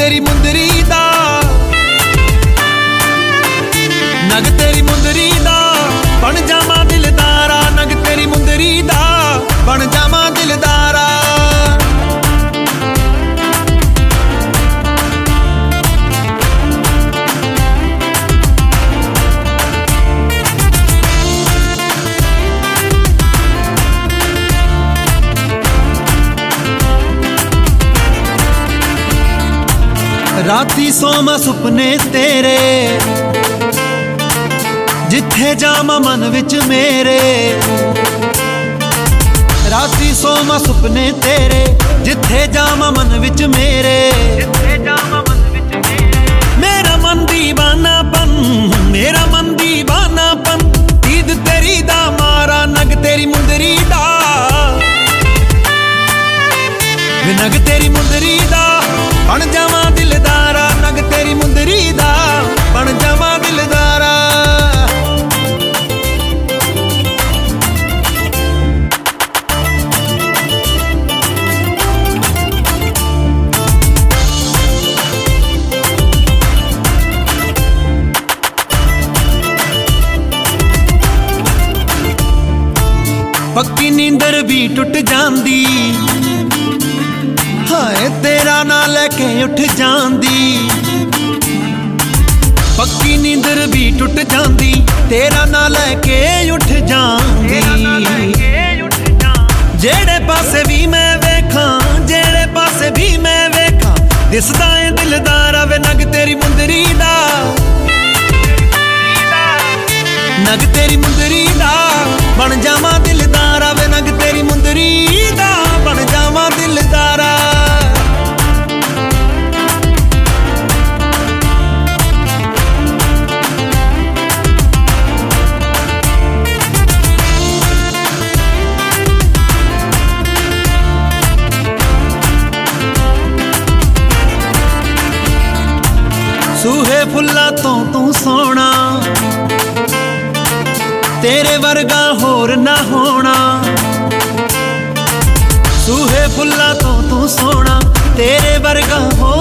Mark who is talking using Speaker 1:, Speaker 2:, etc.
Speaker 1: तेरी मुंदरी दा, नग तेरी मुंदरी दा बन जावा दिलदारा, नग तेरी मुंदरी दा बन जावा दिलदारा। राती सोमा सुपने तेरे, जिथे जामा मन विच मेरे। राती सोमा सुपने तेरे, जिथे जामा मन विच मेरे। मेरा मन दीवानापन, मेरा मन दीवानापन, ईद तेरी दा मारा नग तेरी मुंदरी दा, नग तेरी मुंदरी दा बन जावा दिलदारा, नग तेरी मुंदरी दा बन जावा दिलदारा। पक्की नींदर भी टुट जांदी, हाय तेरा ना लेके उठ जांदी। पक्की नींदर भी टुट जांदी, तेरा ना लेके उठ जांदी। जेड़े पासे भी मैं वेखां, जेड़े पासे भी मैं वेखां, दिसदा है दिलदारा वे नग तेरी मुंदरी दा, नग तेरी मुंदरी दा बन जावा दिलदारा वे नग तेरी मुंदरी दा बन जावा दिलदारा। सूहे फुल्ला तो तू सोना, तेरे वर्गा होर ना होना। सूहे फुल्ला तो तू सोना, तेरे वर्गा होर